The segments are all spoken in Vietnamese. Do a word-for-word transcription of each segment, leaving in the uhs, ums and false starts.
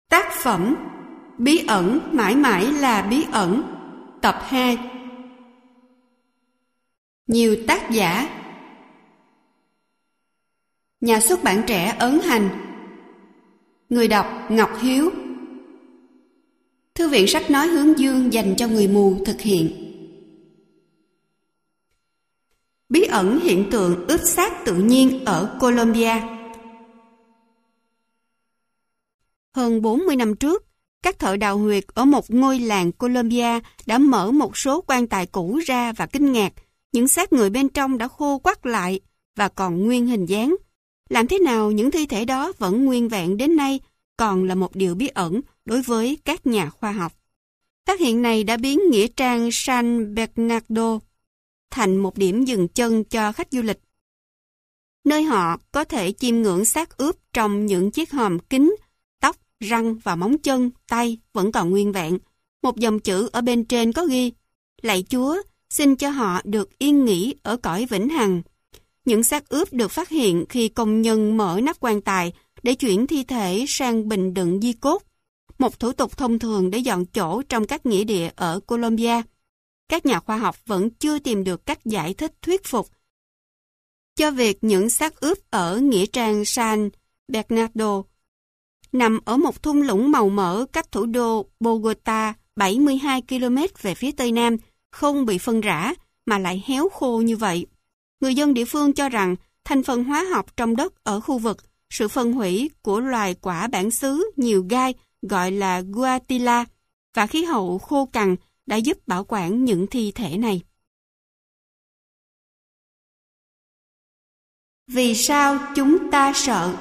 Tác phẩm Bí ẩn mãi mãi là bí ẩn. Tập hai. Nhiều tác giả. Nhà xuất bản trẻ Ấn Hành. Người đọc Ngọc Hiếu. Thư viện sách nói Hướng Dương dành cho người mù thực hiện. Bí ẩn hiện tượng ướp xác tự nhiên ở Colombia. Hơn bốn mươi năm trước, các thợ đào huyệt ở một ngôi làng Colombia đã mở một số quan tài cũ ra và kinh ngạc, những xác người bên trong đã khô quắt lại và còn nguyên hình dáng. Làm thế nào những thi thể đó vẫn nguyên vẹn đến nay còn là một điều bí ẩn đối với các nhà khoa học. Phát hiện này đã biến nghĩa trang San Bernardo thành một điểm dừng chân cho khách du lịch, nơi họ có thể chiêm ngưỡng xác ướp trong những chiếc hòm kính. Tóc, răng và móng chân, tay vẫn còn nguyên vẹn. Một dòng chữ ở bên trên có ghi: Lạy Chúa, xin cho họ được yên nghỉ ở cõi vĩnh hằng. Những xác ướp được phát hiện khi công nhân mở nắp quan tài để chuyển thi thể sang bình đựng di cốt, một thủ tục thông thường để dọn chỗ trong các nghĩa địa ở Colombia. Các nhà khoa học vẫn chưa tìm được cách giải thích thuyết phục cho việc những xác ướp ở nghĩa trang San Bernardo nằm ở một thung lũng màu mỡ cách thủ đô Bogota bảy mươi hai ki lô mét về phía tây nam, không bị phân rã mà lại héo khô như vậy. Người dân địa phương cho rằng thành phần hóa học trong đất ở khu vực, sự phân hủy của loài quả bản xứ nhiều gai gọi là guatila và khí hậu khô cằn đã giúp bảo quản những thi thể này. Vì sao chúng ta sợ?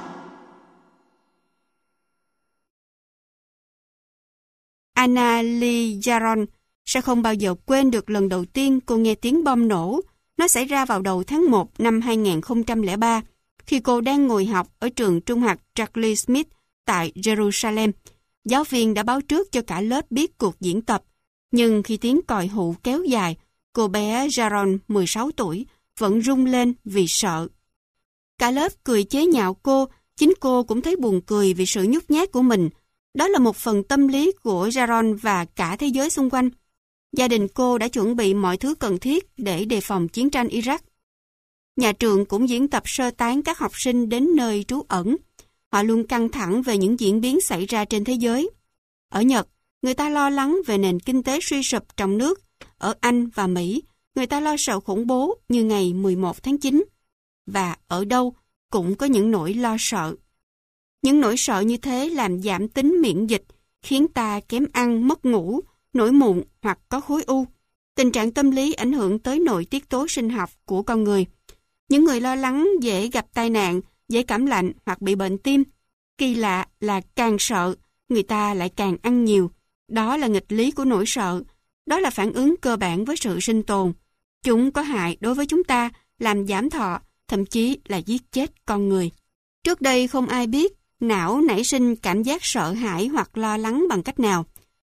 Ana Lee Jaron sẽ không bao giờ quên được lần đầu tiên cô nghe tiếng bom nổ. Nó xảy ra vào đầu tháng một năm hai nghìn không trăm lẻ ba, khi cô đang ngồi học ở trường trung học Charles Smith tại Jerusalem. Giáo viên đã báo trước cho cả lớp biết cuộc diễn tập, nhưng khi tiếng còi hụ kéo dài, cô bé Jaron, mười sáu tuổi, vẫn rung lên vì sợ. Cả lớp cười chế nhạo cô, chính cô cũng thấy buồn cười vì sự nhút nhát của mình. Đó là một phần tâm lý của Jaron và cả thế giới xung quanh. Gia đình cô đã chuẩn bị mọi thứ cần thiết để đề phòng chiến tranh Iraq. Nhà trường cũng diễn tập sơ tán các học sinh đến nơi trú ẩn. Họ luôn căng thẳng về những diễn biến xảy ra trên thế giới. Ở Nhật, người ta lo lắng về nền kinh tế suy sụp trong nước. Ở Anh và Mỹ, người ta lo sợ khủng bố như ngày mười một tháng chín. Và ở đâu cũng có những nỗi lo sợ. Những nỗi sợ như thế làm giảm tính miễn dịch, khiến ta kém ăn, mất ngủ, nổi mụn hoặc có khối u. Tình trạng tâm lý ảnh hưởng tới nội tiết tố sinh học của con người. Những người lo lắng dễ gặp tai nạn, dễ cảm lạnh hoặc bị bệnh tim. Kỳ lạ là càng sợ, người ta lại càng ăn nhiều. Đó là nghịch lý của nỗi sợ. Đó là phản ứng cơ bản với sự sinh tồn. Chúng có hại đối với chúng ta, làm giảm thọ, thậm chí là giết chết con người. Trước đây không ai biết não nảy sinh cảm giác sợ hãi hoặc lo lắng bằng cách nào.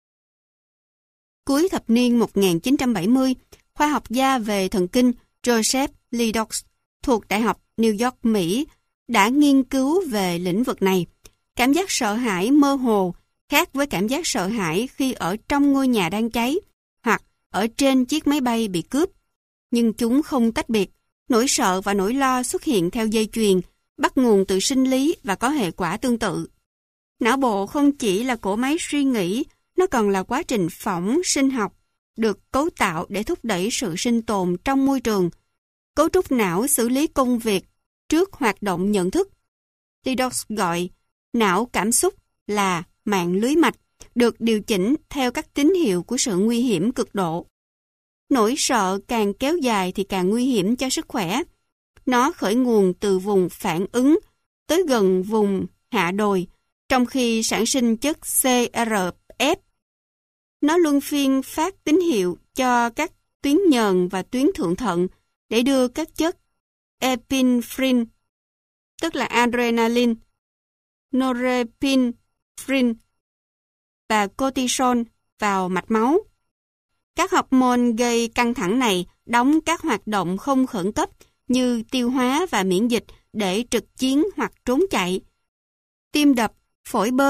Cuối thập niên một nghìn chín trăm bảy mươi, khoa học gia về thần kinh Joseph Ledoux thuộc Đại học New York, Mỹ đã nghiên cứu về lĩnh vực này. Cảm giác sợ hãi mơ hồ khác với cảm giác sợ hãi khi ở trong ngôi nhà đang cháy hoặc ở trên chiếc máy bay bị cướp. Nhưng chúng không tách biệt. Nỗi sợ và nỗi lo xuất hiện theo dây chuyền, bắt nguồn từ sinh lý và có hệ quả tương tự. Não bộ không chỉ là cỗ máy suy nghĩ, nó còn là quá trình phỏng sinh học, được cấu tạo để thúc đẩy sự sinh tồn trong môi trường. Cấu trúc não xử lý công việc trước hoạt động nhận thức. Ledoux gọi não cảm xúc là mạng lưới mạch, được điều chỉnh theo các tín hiệu của sự nguy hiểm cực độ. Nỗi sợ càng kéo dài thì càng nguy hiểm cho sức khỏe. Nó khởi nguồn từ vùng phản ứng tới gần vùng hạ đồi, trong khi sản sinh chất xê rờ ép. Nó luân phiên phát tín hiệu cho các tuyến nhờn và tuyến thượng thận để đưa các chất epinephrine, tức là adrenaline, norepinephrine và cortisol vào mạch máu. Các hormone gây căng thẳng này đóng các hoạt động không khẩn cấp như tiêu hóa và miễn dịch để trực chiến hoặc trốn chạy. Tim đập, phổi bơm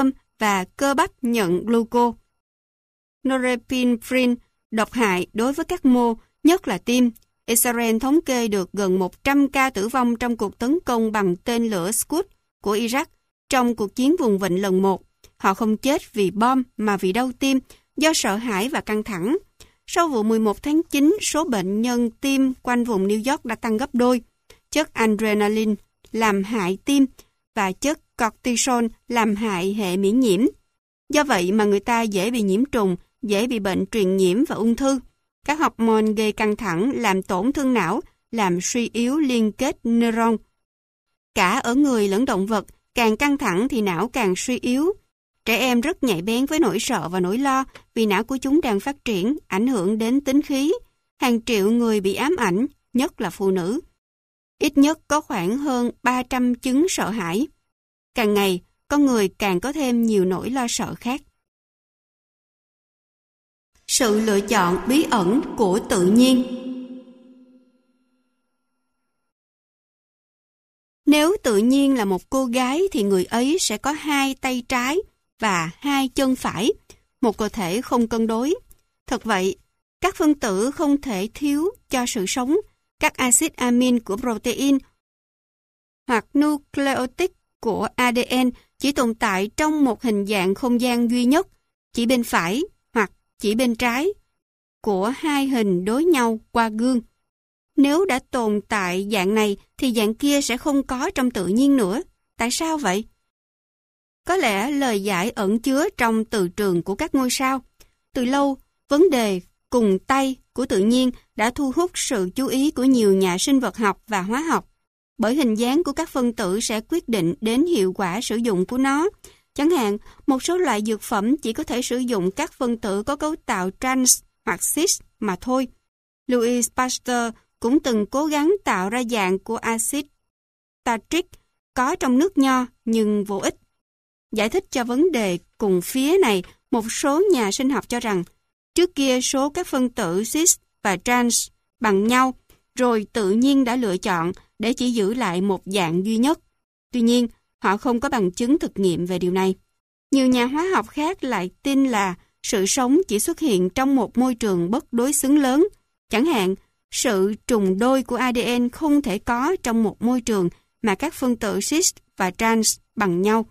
và cơ bắp nhận gluco. Norepinephrine độc hại đối với các mô, nhất là tim. Israel thống kê được gần một trăm ca tử vong trong cuộc tấn công bằng tên lửa Scud của Iraq trong cuộc chiến vùng vịnh lần một. Họ không chết vì bom mà vì đau tim, do sợ hãi và căng thẳng. Sau vụ mười một tháng chín, số bệnh nhân tim quanh vùng New York đã tăng gấp đôi. Chất adrenaline làm hại tim và chất cortisol làm hại hệ miễn nhiễm. Do vậy mà người ta dễ bị nhiễm trùng, dễ bị bệnh truyền nhiễm và ung thư. Các hormone gây căng thẳng làm tổn thương não, làm suy yếu liên kết neuron. Cả ở người lẫn động vật, càng căng thẳng thì não càng suy yếu. Trẻ em rất nhạy bén với nỗi sợ và nỗi lo vì não của chúng đang phát triển, ảnh hưởng đến tính khí. Hàng triệu người bị ám ảnh, nhất là phụ nữ. Ít nhất có khoảng hơn ba trăm chứng sợ hãi. Càng ngày, con người càng có thêm nhiều nỗi lo sợ khác. Sự lựa chọn bí ẩn của tự nhiên. Nếu tự nhiên là một cô gái thì người ấy sẽ có hai tay trái và hai chân phải, một cơ thể không cân đối. Thật vậy, các phân tử không thể thiếu cho sự sống. Các axit amin của protein hoặc nucleotide của a đê en chỉ tồn tại trong một hình dạng không gian duy nhất, chỉ bên phải hoặc chỉ bên trái của hai hình đối nhau qua gương. Nếu đã tồn tại dạng này thì dạng kia sẽ không có trong tự nhiên nữa. Tại sao vậy? Có lẽ lời giải ẩn chứa trong từ trường của các ngôi sao. Từ lâu, vấn đề cùng tay của tự nhiên đã thu hút sự chú ý của nhiều nhà sinh vật học và hóa học, bởi hình dáng của các phân tử sẽ quyết định đến hiệu quả sử dụng của nó. Chẳng hạn, một số loại dược phẩm chỉ có thể sử dụng các phân tử có cấu tạo trans hoặc cis mà thôi. Louis Pasteur cũng từng cố gắng tạo ra dạng của axit tartric có trong nước nho nhưng vô ích. Giải thích cho vấn đề cùng phía này, một số nhà sinh học cho rằng trước kia số các phân tử cis và trans bằng nhau, rồi tự nhiên đã lựa chọn để chỉ giữ lại một dạng duy nhất. Tuy nhiên, họ không có bằng chứng thực nghiệm về điều này. Nhiều nhà hóa học khác lại tin là sự sống chỉ xuất hiện trong một môi trường bất đối xứng lớn. Chẳng hạn, sự trùng đôi của a đê en không thể có trong một môi trường mà các phân tử cis và trans bằng nhau.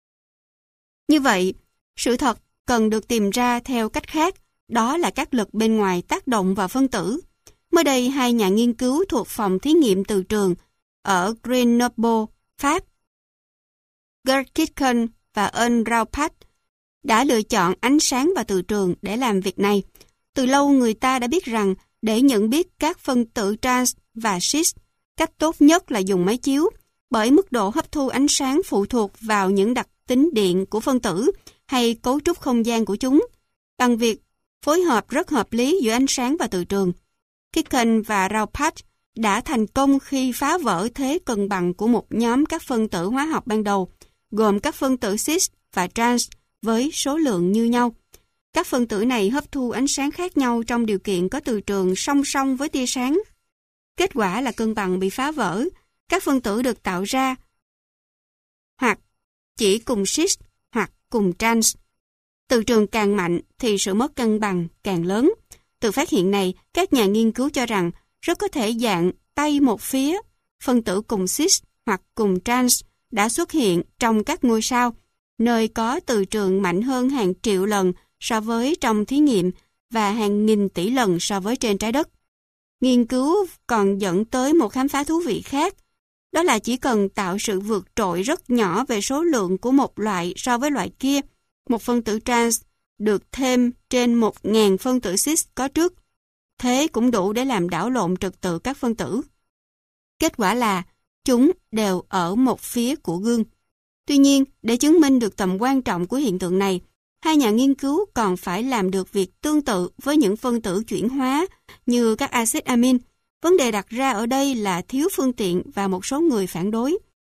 Như vậy, sự thật cần được tìm ra theo cách khác, đó là các lực bên ngoài tác động vào phân tử. Mới đây, hai nhà nghiên cứu thuộc phòng thí nghiệm từ trường ở Grenoble, Pháp, Gerd Kitchen và Ern Raupat đã lựa chọn ánh sáng và từ trường để làm việc này. Từ lâu người ta đã biết rằng để nhận biết các phân tử trans và cis, cách tốt nhất là dùng máy chiếu, bởi mức độ hấp thu ánh sáng phụ thuộc vào những đặc tính điện của phân tử hay cấu trúc không gian của chúng, bằng việc phối hợp rất hợp lý giữa ánh sáng và từ trường. Kitchen và Raupat đã thành công khi phá vỡ thế cân bằng của một nhóm các phân tử hóa học ban đầu, gồm các phân tử cis và trans với số lượng như nhau. Các phân tử này hấp thu ánh sáng khác nhau trong điều kiện có từ trường song song với tia sáng. Kết quả là cân bằng bị phá vỡ, các phân tử được tạo ra hoặc chỉ cùng cis hoặc cùng trans. Từ trường càng mạnh thì sự mất cân bằng càng lớn. Từ phát hiện này, các nhà nghiên cứu cho rằng rất có thể dạng tay một phía, phân tử cùng cis hoặc cùng trans đã xuất hiện trong các ngôi sao, nơi có từ trường mạnh hơn hàng triệu lần so với trong thí nghiệm và hàng nghìn tỷ lần so với trên trái đất. Nghiên cứu còn dẫn tới một khám phá thú vị khác, đó là chỉ cần tạo sự vượt trội rất nhỏ về số lượng của một loại so với loại kia, một phân tử trans được thêm trên một nghìn phân tử cis có trước. Thế cũng đủ để làm đảo lộn trật tự các phân tử. Kết quả là chúng đều ở một phía của gương. Tuy nhiên, để chứng minh được tầm quan trọng của hiện tượng này, hai nhà nghiên cứu còn phải làm được việc tương tự với những phân tử chuyển hóa như các axit amin. Vấn đề đặt ra ở đây là thiếu phương tiện và một số người phản đối.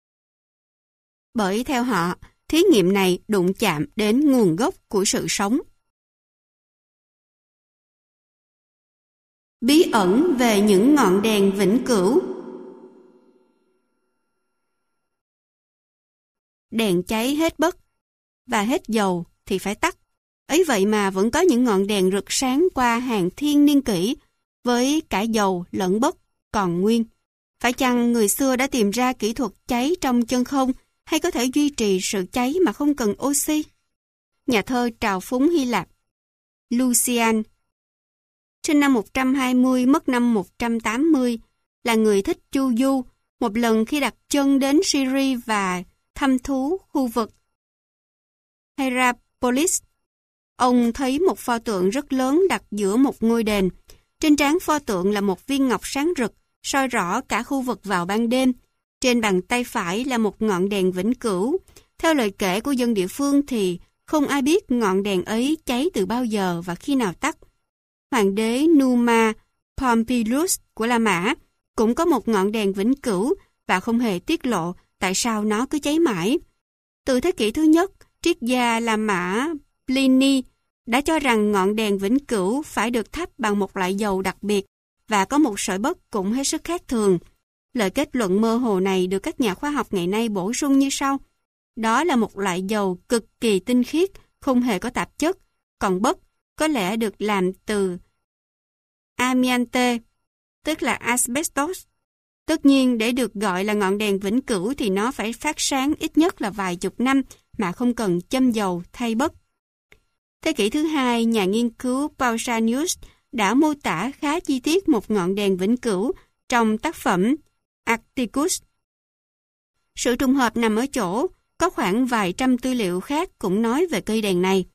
Bởi theo họ, thí nghiệm này đụng chạm đến nguồn gốc của sự sống. Bí ẩn về những ngọn đèn vĩnh cửu. Đèn cháy hết bất. và hết dầu thì phải tắt. Ấy vậy mà vẫn có những ngọn đèn rực sáng qua hàng thiên niên kỷ, với cả dầu lẫn bất còn nguyên. Phải chăng người xưa đã tìm ra kỹ thuật cháy trong chân không, hay có thể duy trì sự cháy mà không cần oxy? Nhà thơ trào phúng Hy Lạp Lucian, sinh năm một trăm hai mươi, mất năm một trăm tám mươi, là người thích chu du. Một lần khi đặt chân đến Syria và thăm thú khu vực Hierapolis, ông thấy một pho tượng rất lớn đặt giữa một ngôi đền. Trên trán pho tượng là một viên ngọc sáng rực, soi rõ cả khu vực vào ban đêm. Trên bàn tay phải là một ngọn đèn vĩnh cửu. Theo lời kể của dân địa phương thì không ai biết ngọn đèn ấy cháy từ bao giờ và khi nào tắt. Hoàng đế Numa Pompilius của La Mã cũng có một ngọn đèn vĩnh cửu và không hề tiết lộ tại sao nó cứ cháy mãi. Từ thế kỷ thứ nhất, triết gia La Mã Pliny đã cho rằng ngọn đèn vĩnh cửu phải được thắp bằng một loại dầu đặc biệt và có một sợi bất cũng hết sức khác thường. Lời kết luận mơ hồ này được các nhà khoa học ngày nay bổ sung như sau. Đó là một loại dầu cực kỳ tinh khiết, không hề có tạp chất, còn bất có lẽ được làm từ amiante, tức là asbestos. Tất nhiên, để được gọi là ngọn đèn vĩnh cửu thì nó phải phát sáng ít nhất là vài chục năm mà không cần châm dầu thay bất. Thế kỷ thứ hai, nhà nghiên cứu Pausanias đã mô tả khá chi tiết một ngọn đèn vĩnh cửu trong tác phẩm Atticus. Sự trùng hợp nằm ở chỗ, có khoảng vài trăm tư liệu khác cũng nói về cây đèn này.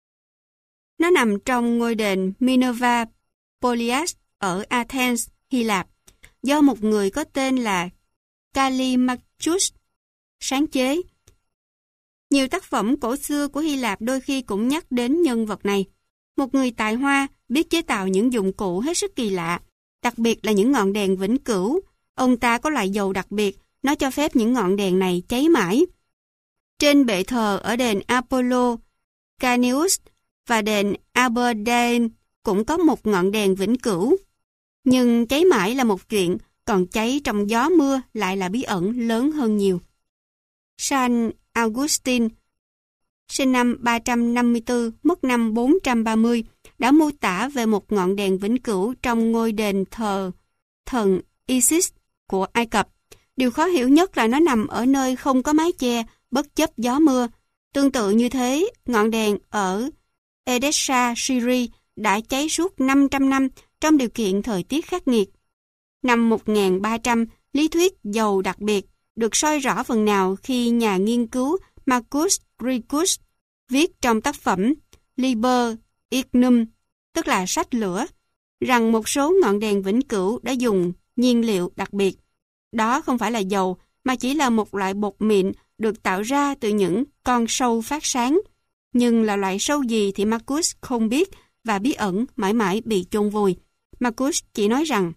Nó nằm trong ngôi đền Minerva Polias ở Athens, Hy Lạp, do một người có tên là Callimachus sáng chế. Nhiều tác phẩm cổ xưa của Hy Lạp đôi khi cũng nhắc đến nhân vật này. Một người tài hoa biết chế tạo những dụng cụ hết sức kỳ lạ, đặc biệt là những ngọn đèn vĩnh cửu. Ông ta có loại dầu đặc biệt, nó cho phép những ngọn đèn này cháy mãi. Trên bệ thờ ở đền Apollo Caneus và đền Aberdeen cũng có một ngọn đèn vĩnh cửu. Nhưng cháy mãi là một chuyện, còn cháy trong gió mưa lại là bí ẩn lớn hơn nhiều. San Augustine, sinh năm ba trăm năm mươi tư, mất năm bốn trăm ba mươi, đã mô tả về một ngọn đèn vĩnh cửu trong ngôi đền thờ thần Isis của Ai Cập. Điều khó hiểu nhất là nó nằm ở nơi không có mái che, bất chấp gió mưa. Tương tự như thế, ngọn đèn ở Edessa, Syria đã cháy suốt năm trăm năm trong điều kiện thời tiết khắc nghiệt. Năm một nghìn ba trăm, lý thuyết dầu đặc biệt được soi rõ phần nào khi nhà nghiên cứu Marcus Ricus viết trong tác phẩm Liber Ignum, tức là sách lửa, rằng một số ngọn đèn vĩnh cửu đã dùng nhiên liệu đặc biệt. Đó không phải là dầu, mà chỉ là một loại bột mịn được tạo ra từ những con sâu phát sáng. Nhưng là loại sâu gì thì Marcus không biết, và bí ẩn mãi mãi bị chôn vùi. Marcus chỉ nói rằng,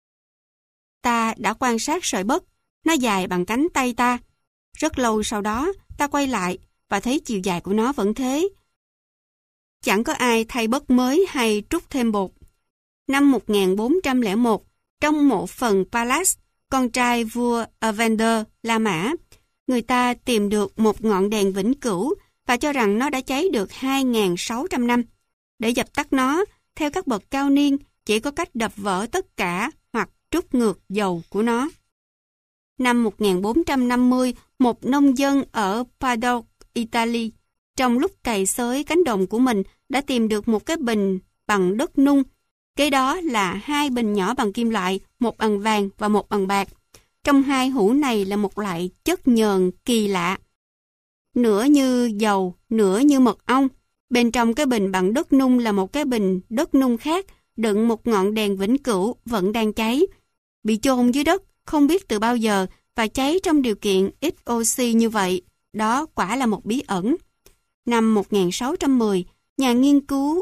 ta đã quan sát sợi bất, nó dài bằng cánh tay ta. Rất lâu sau đó, ta quay lại và thấy chiều dài của nó vẫn thế. Chẳng có ai thay bất mới hay trút thêm bột. Năm một nghìn bốn trăm lẻ một, trong mộ phần Pallas, con trai vua Evander, La Mã, người ta tìm được một ngọn đèn vĩnh cửu và cho rằng nó đã cháy được hai nghìn sáu trăm năm. Để dập tắt nó, theo các bậc cao niên, chỉ có cách đập vỡ tất cả hoặc trút ngược dầu của nó. Năm một nghìn bốn trăm năm mươi, một nông dân ở Padua, Italy, trong lúc cày xới cánh đồng của mình, đã tìm được một cái bình bằng đất nung. Kế đó là hai bình nhỏ bằng kim loại, một bằng vàng và một bằng bạc. Trong hai hũ này là một loại chất nhờn kỳ lạ, nửa như dầu, nửa như mật ong. Bên trong cái bình bằng đất nung là một cái bình đất nung khác, đựng một ngọn đèn vĩnh cửu vẫn đang cháy. Bị chôn dưới đất, không biết từ bao giờ, và cháy trong điều kiện ít oxy như vậy. Đó quả là một bí ẩn. Năm một nghìn sáu trăm mười, nhà nghiên cứu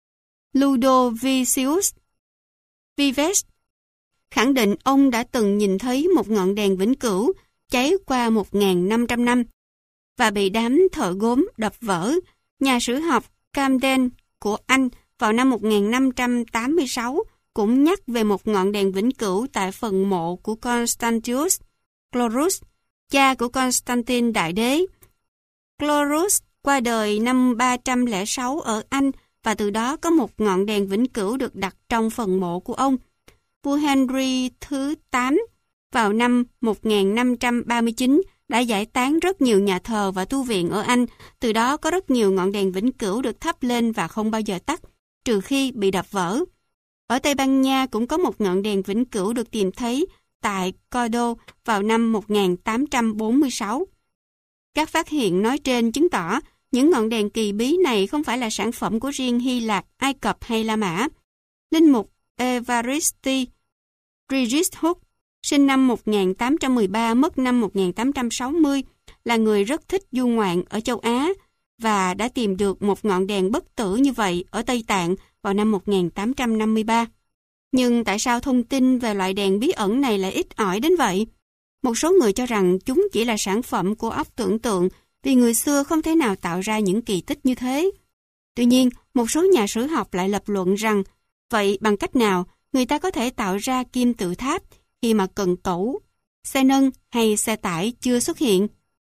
Ludovicius Vives khẳng định ông đã từng nhìn thấy một ngọn đèn vĩnh cửu cháy qua một nghìn năm trăm năm và bị đám thợ gốm đập vỡ. Nhà sử học Camden của Anh vào năm một nghìn năm trăm tám mươi sáu cũng nhắc về một ngọn đèn vĩnh cửu tại phần mộ của Constantius Chlorus, cha của Constantine Đại Đế. Chlorus qua đời năm ba trăm lẻ sáu ở Anh và từ đó có một ngọn đèn vĩnh cửu được đặt trong phần mộ của ông. Vua Henry thứ tám vào năm một nghìn năm trăm ba mươi chín đã giải tán rất nhiều nhà thờ và tu viện ở Anh, từ đó có rất nhiều ngọn đèn vĩnh cửu được thắp lên và không bao giờ tắt, trừ khi bị đập vỡ. Ở Tây Ban Nha cũng có một ngọn đèn vĩnh cửu được tìm thấy tại Cordo vào năm một nghìn tám trăm bốn mươi sáu. Các phát hiện nói trên chứng tỏ những ngọn đèn kỳ bí này không phải là sản phẩm của riêng Hy Lạp, Ai Cập hay La Mã. Linh mục Evaristi Gishouk, sinh năm một nghìn tám trăm mười ba, mất năm một nghìn tám trăm sáu mươi, là người rất thích du ngoạn ở châu Á và đã tìm được một ngọn đèn bất tử như vậy ở Tây Tạng vào năm một nghìn tám trăm năm mươi ba. Nhưng tại sao thông tin về loại đèn bí ẩn này lại ít ỏi đến vậy? Một số người cho rằng chúng chỉ là sản phẩm của óc tưởng tượng vì người xưa không thể nào tạo ra những kỳ tích như thế. Tuy nhiên, một số nhà sử học lại lập luận rằng vậy bằng cách nào người ta có thể tạo ra kim tự tháp khi mà cần cẩu, xe nâng hay xe tải chưa xuất hiện?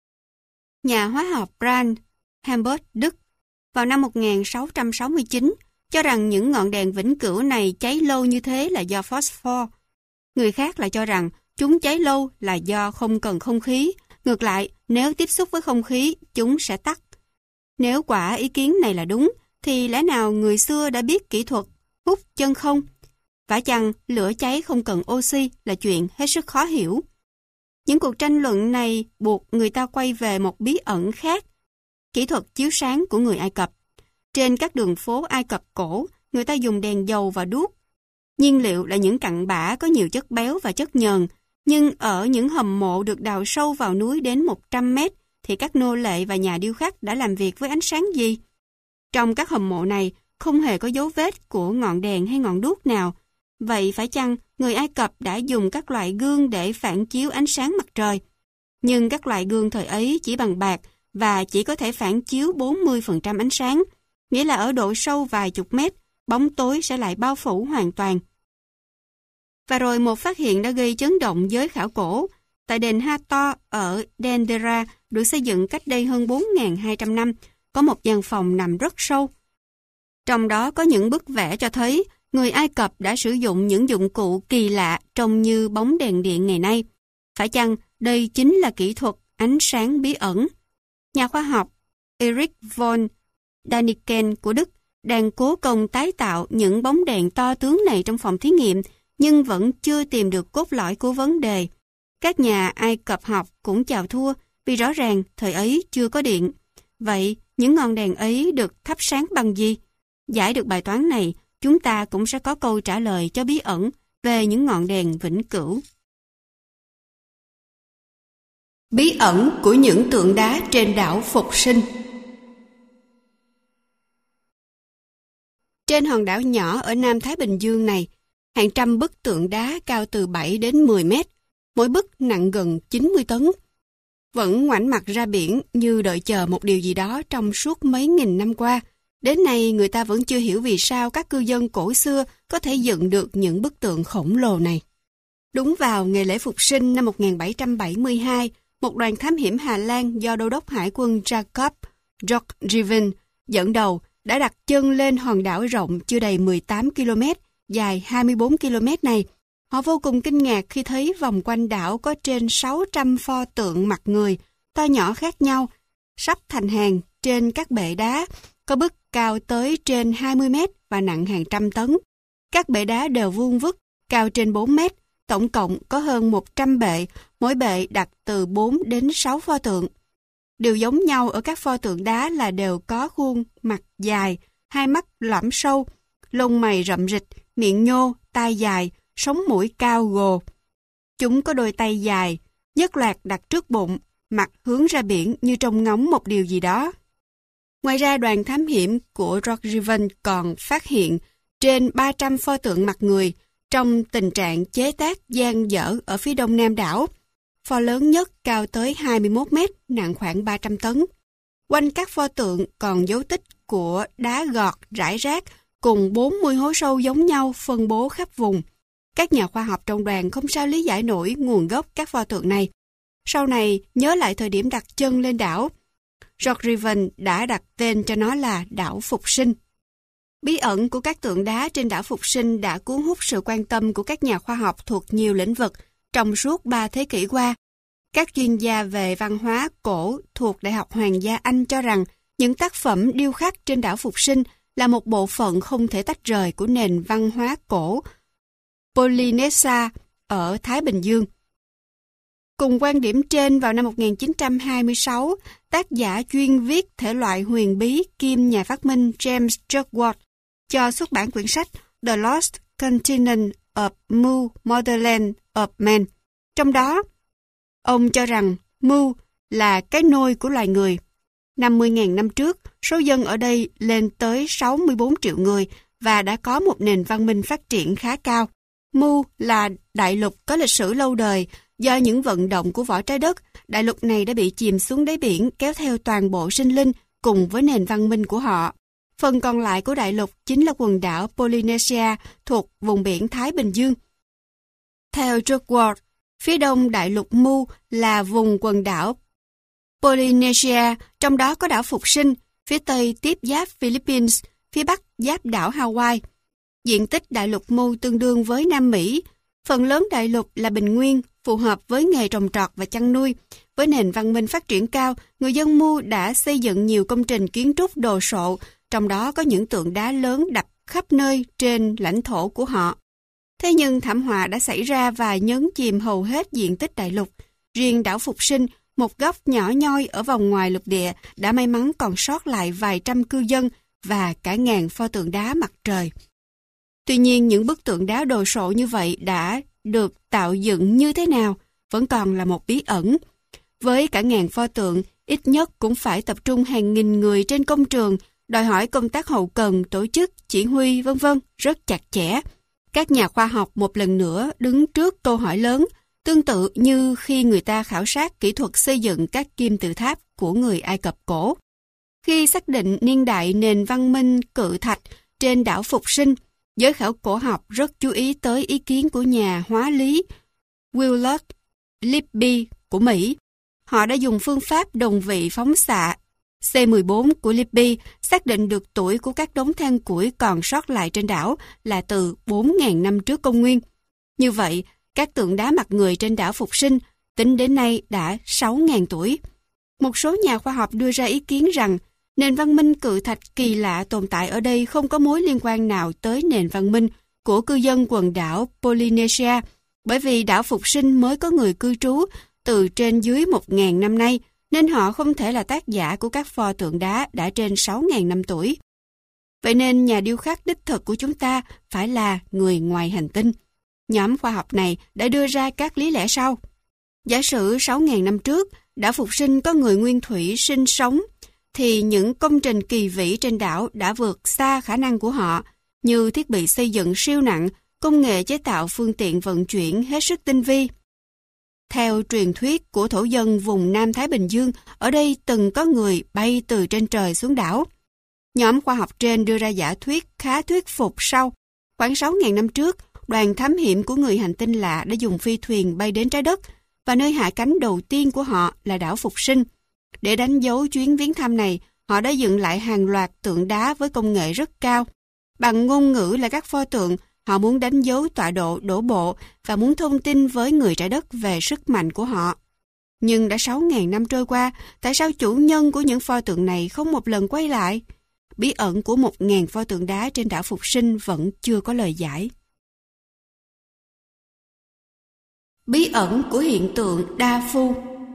Nhà hóa học Brand Hamburg, Đức, vào năm một nghìn sáu trăm sáu mươi chín cho rằng những ngọn đèn vĩnh cửu này cháy lâu như thế là do phosphor. Người khác lại cho rằng chúng cháy lâu là do không cần không khí. Ngược lại, nếu tiếp xúc với không khí, chúng sẽ tắt. Nếu quả ý kiến này là đúng, thì lẽ nào người xưa đã biết kỹ thuật hút chân không? Vả chăng lửa cháy không cần oxy là chuyện hết sức khó hiểu. Những cuộc tranh luận này buộc người ta quay về một bí ẩn khác, kỹ thuật chiếu sáng của người Ai Cập. Trên các đường phố Ai Cập cổ, người ta dùng đèn dầu và đuốc. Nhiên liệu là những cặn bã có nhiều chất béo và chất nhờn, nhưng ở những hầm mộ được đào sâu vào núi đến một trăm mét, thì các nô lệ và nhà điêu khắc đã làm việc với ánh sáng gì? Trong các hầm mộ này, không hề có dấu vết của ngọn đèn hay ngọn đuốc nào. Vậy phải chăng người Ai Cập đã dùng các loại gương để phản chiếu ánh sáng mặt trời? Nhưng các loại gương thời ấy chỉ bằng bạc và chỉ có thể phản chiếu bốn mươi phần trăm ánh sáng, nghĩa là ở độ sâu vài chục mét, bóng tối sẽ lại bao phủ hoàn toàn. Và rồi một phát hiện đã gây chấn động giới khảo cổ. Tại đền Hathor ở Dendera được xây dựng cách đây hơn bốn nghìn hai trăm năm, có một gian phòng nằm rất sâu. Trong đó có những bức vẽ cho thấy người Ai Cập đã sử dụng những dụng cụ kỳ lạ trông như bóng đèn điện ngày nay. Phải chăng đây chính là kỹ thuật ánh sáng bí ẩn? Nhà khoa học Erich von Daniken của Đức đang cố công tái tạo những bóng đèn to tướng này trong phòng thí nghiệm, nhưng vẫn chưa tìm được cốt lõi của vấn đề. Các nhà Ai Cập học cũng chào thua vì rõ ràng thời ấy chưa có điện. Vậy những ngọn đèn ấy được thắp sáng bằng gì? Giải được bài toán này, chúng ta cũng sẽ có câu trả lời cho bí ẩn về những ngọn đèn vĩnh cửu. Bí ẩn của những tượng đá trên đảo Phục Sinh. Trên hòn đảo nhỏ ở Nam Thái Bình Dương này, hàng trăm bức tượng đá cao từ bảy đến mười mét, mỗi bức nặng gần chín mươi tấn. Vẫn ngoảnh mặt ra biển như đợi chờ một điều gì đó trong suốt mấy nghìn năm qua. Đến nay người ta vẫn chưa hiểu vì sao các cư dân cổ xưa có thể dựng được những bức tượng khổng lồ này. Đúng vào ngày lễ Phục Sinh năm một nghìn bảy trăm bảy mươi hai, một đoàn thám hiểm Hà Lan do đô đốc hải quân Jacob Jorgriven dẫn đầu đã đặt chân lên hòn đảo rộng chưa đầy mười tám ki lô mét, dài hai mươi bốn ki lô mét này. Họ vô cùng kinh ngạc khi thấy vòng quanh đảo có trên sáu trăm pho tượng mặt người, to nhỏ khác nhau, sắp thành hàng trên các bệ đá, có bức cao tới trên hai mươi mét và nặng hàng trăm tấn. Các bệ đá đều vuông vức, cao trên bốn mét, tổng cộng có hơn một trăm bệ, mỗi bệ đặt từ bốn đến sáu pho tượng. Điều giống nhau ở các pho tượng đá là đều có khuôn mặt dài, hai mắt lõm sâu, lông mày rậm rịch, miệng nhô, tai dài, sống mũi cao gồ. Chúng có đôi tay dài, nhất loạt đặt trước bụng, mặt hướng ra biển như trông ngóng một điều gì đó. Ngoài ra, đoàn thám hiểm của Jorgriven còn phát hiện trên ba trăm pho tượng mặt người trong tình trạng chế tác dang dở ở phía đông nam đảo. Pho lớn nhất cao tới hai mươi mốt mét, nặng khoảng ba trăm tấn. Quanh các pho tượng còn dấu tích của đá gọt rải rác cùng bốn mươi hố sâu giống nhau phân bố khắp vùng. Các nhà khoa học trong đoàn không sao lý giải nổi nguồn gốc các pho tượng này. Sau này, nhớ lại thời điểm đặt chân lên đảo, George Riven đã đặt tên cho nó là đảo Phục Sinh. Bí ẩn của các tượng đá trên đảo Phục Sinh đã cuốn hút sự quan tâm của các nhà khoa học thuộc nhiều lĩnh vực trong suốt ba thế kỷ qua. Các chuyên gia về văn hóa cổ thuộc Đại học Hoàng gia Anh cho rằng những tác phẩm điêu khắc trên đảo Phục Sinh là một bộ phận không thể tách rời của nền văn hóa cổ Polynesia ở Thái Bình Dương. Cùng quan điểm trên, vào năm một nghìn chín trăm hai mươi sáu, tác giả chuyên viết thể loại huyền bí kiêm nhà phát minh James Jurgword cho xuất bản quyển sách The Lost Continent of Mu, Motherland of Man. Trong đó, ông cho rằng Mu là cái nôi của loài người. năm mươi nghìn năm trước, số dân ở đây lên tới sáu mươi bốn triệu người và đã có một nền văn minh phát triển khá cao. Mu là đại lục có lịch sử lâu đời. Do những vận động của vỏ trái đất, đại lục này đã bị chìm xuống đáy biển kéo theo toàn bộ sinh linh cùng với nền văn minh của họ. Phần còn lại của đại lục chính là quần đảo Polynesia thuộc vùng biển Thái Bình Dương. Theo Jurgword, phía đông đại lục Mu là vùng quần đảo Polynesia, trong đó có đảo Phục Sinh, phía tây tiếp giáp Philippines, phía bắc giáp đảo Hawaii. Diện tích đại lục Mu tương đương với Nam Mỹ. Phần lớn đại lục là bình nguyên, phù hợp với nghề trồng trọt và chăn nuôi. Với nền văn minh phát triển cao, người dân Mu đã xây dựng nhiều công trình kiến trúc đồ sộ, trong đó có những tượng đá lớn đặt khắp nơi trên lãnh thổ của họ. Thế nhưng thảm họa đã xảy ra và nhấn chìm hầu hết diện tích đại lục. Riêng đảo Phục Sinh, một góc nhỏ nhoi ở vòng ngoài lục địa, đã may mắn còn sót lại vài trăm cư dân và cả ngàn pho tượng đá mặt trời. Tuy nhiên, những bức tượng đá đồ sộ như vậy đã được tạo dựng như thế nào vẫn còn là một bí ẩn. Với cả ngàn pho tượng, ít nhất cũng phải tập trung hàng nghìn người trên công trường, đòi hỏi công tác hậu cần, tổ chức, chỉ huy, vân vân rất chặt chẽ. Các nhà khoa học một lần nữa đứng trước câu hỏi lớn, tương tự như khi người ta khảo sát kỹ thuật xây dựng các kim tự tháp của người Ai Cập cổ. Khi xác định niên đại nền văn minh cự thạch trên đảo Phục Sinh, giới khảo cổ học rất chú ý tới ý kiến của nhà hóa lý Willard Libby của Mỹ. Họ đã dùng phương pháp đồng vị phóng xạ C mười bốn của Libby xác định được tuổi của các đống than củi còn sót lại trên đảo là từ bốn nghìn năm trước công nguyên. Như vậy, các tượng đá mặt người trên đảo Phục Sinh tính đến nay đã sáu nghìn tuổi. Một số nhà khoa học đưa ra ý kiến rằng nền văn minh cự thạch kỳ lạ tồn tại ở đây không có mối liên quan nào tới nền văn minh của cư dân quần đảo Polynesia, bởi vì đảo Phục Sinh mới có người cư trú từ trên dưới một nghìn năm nay, nên họ không thể là tác giả của các pho tượng đá đã trên sáu nghìn năm tuổi. Vậy nên nhà điêu khắc đích thực của chúng ta phải là người ngoài hành tinh. Nhóm khoa học này đã đưa ra các lý lẽ sau. Giả sử sáu nghìn năm trước, đảo Phục Sinh có người nguyên thủy sinh sống, thì những công trình kỳ vĩ trên đảo đã vượt xa khả năng của họ, như thiết bị xây dựng siêu nặng, công nghệ chế tạo phương tiện vận chuyển hết sức tinh vi. Theo truyền thuyết của thổ dân vùng Nam Thái Bình Dương, ở đây từng có người bay từ trên trời xuống đảo. Nhóm khoa học trên đưa ra giả thuyết khá thuyết phục sau. Khoảng sáu nghìn năm trước, đoàn thám hiểm của người hành tinh lạ đã dùng phi thuyền bay đến trái đất, và nơi hạ cánh đầu tiên của họ là đảo Phục Sinh. Để đánh dấu chuyến viếng thăm này, họ đã dựng lại hàng loạt tượng đá với công nghệ rất cao. Bằng ngôn ngữ là các pho tượng, họ muốn đánh dấu tọa độ đổ bộ và muốn thông tin với người trái đất về sức mạnh của họ. Nhưng đã sáu nghìn năm trôi qua, tại sao chủ nhân của những pho tượng này không một lần quay lại? Bí ẩn của một nghìn pho tượng đá trên đảo Phục Sinh vẫn chưa có lời giải. Bí ẩn của hiện tượng đa phu.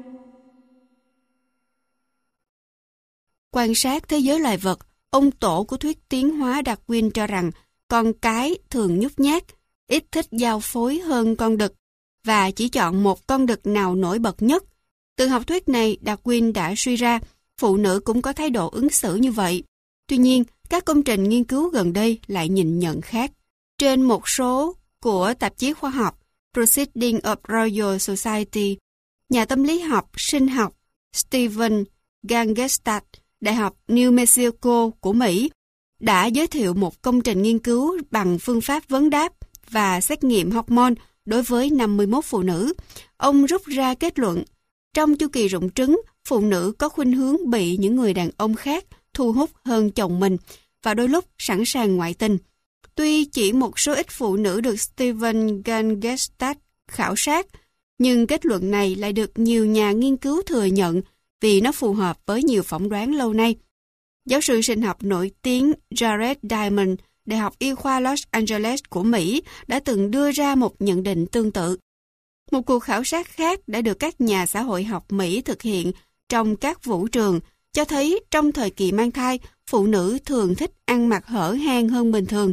Quan sát thế giới loài vật, ông tổ của thuyết tiến hóa Darwin cho rằng con cái thường nhút nhát, ít thích giao phối hơn con đực, và chỉ chọn một con đực nào nổi bật nhất. Từ học thuyết này, Darwin đã suy ra phụ nữ cũng có thái độ ứng xử như vậy. Tuy nhiên, các công trình nghiên cứu gần đây lại nhìn nhận khác. Trên một số của tạp chí khoa học Proceedings of Royal Society, nhà tâm lý học sinh học Stephen Gangestad, Đại học New Mexico của Mỹ, đã giới thiệu một công trình nghiên cứu bằng phương pháp vấn đáp và xét nghiệm hormone đối với năm mươi mốt phụ nữ. Ông rút ra kết luận, trong chu kỳ rụng trứng, phụ nữ có khuynh hướng bị những người đàn ông khác thu hút hơn chồng mình và đôi lúc sẵn sàng ngoại tình. Tuy chỉ một số ít phụ nữ được Steven Gangestad khảo sát, nhưng kết luận này lại được nhiều nhà nghiên cứu thừa nhận vì nó phù hợp với nhiều phỏng đoán lâu nay. Giáo sư sinh học nổi tiếng Jared Diamond, Đại học Y khoa Los Angeles của Mỹ đã từng đưa ra một nhận định tương tự. Một cuộc khảo sát khác đã được các nhà xã hội học Mỹ thực hiện trong các vũ trường cho thấy trong thời kỳ mang thai, phụ nữ thường thích ăn mặc hở hang hơn bình thường.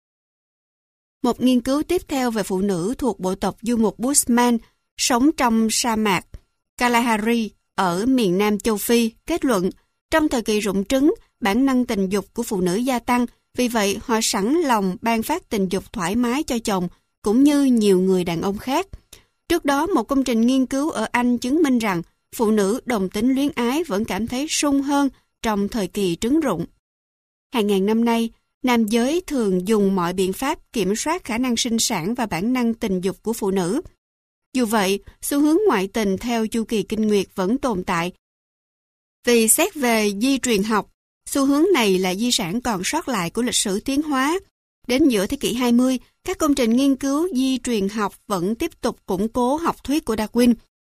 Một nghiên cứu tiếp theo về phụ nữ thuộc bộ tộc du mục Bushman sống trong sa mạc Kalahari ở miền Nam châu Phi kết luận trong thời kỳ rụng trứng, bản năng tình dục của phụ nữ gia tăng, vì vậy họ sẵn lòng ban phát tình dục thoải mái cho chồng cũng như nhiều người đàn ông khác. Trước đó, một công trình nghiên cứu ở Anh chứng minh rằng phụ nữ đồng tính luyến ái vẫn cảm thấy sung hơn trong thời kỳ trứng rụng. Hàng ngàn năm nay, nam giới thường dùng mọi biện pháp kiểm soát khả năng sinh sản và bản năng tình dục của phụ nữ. Dù vậy, xu hướng ngoại tình theo chu kỳ kinh nguyệt vẫn tồn tại. Vì xét về di truyền học, xu hướng này là di sản còn sót lại của lịch sử tiến hóa. Đến giữa thế kỷ hai mươi, các công trình nghiên cứu di truyền học vẫn tiếp tục củng cố học thuyết của Darwin.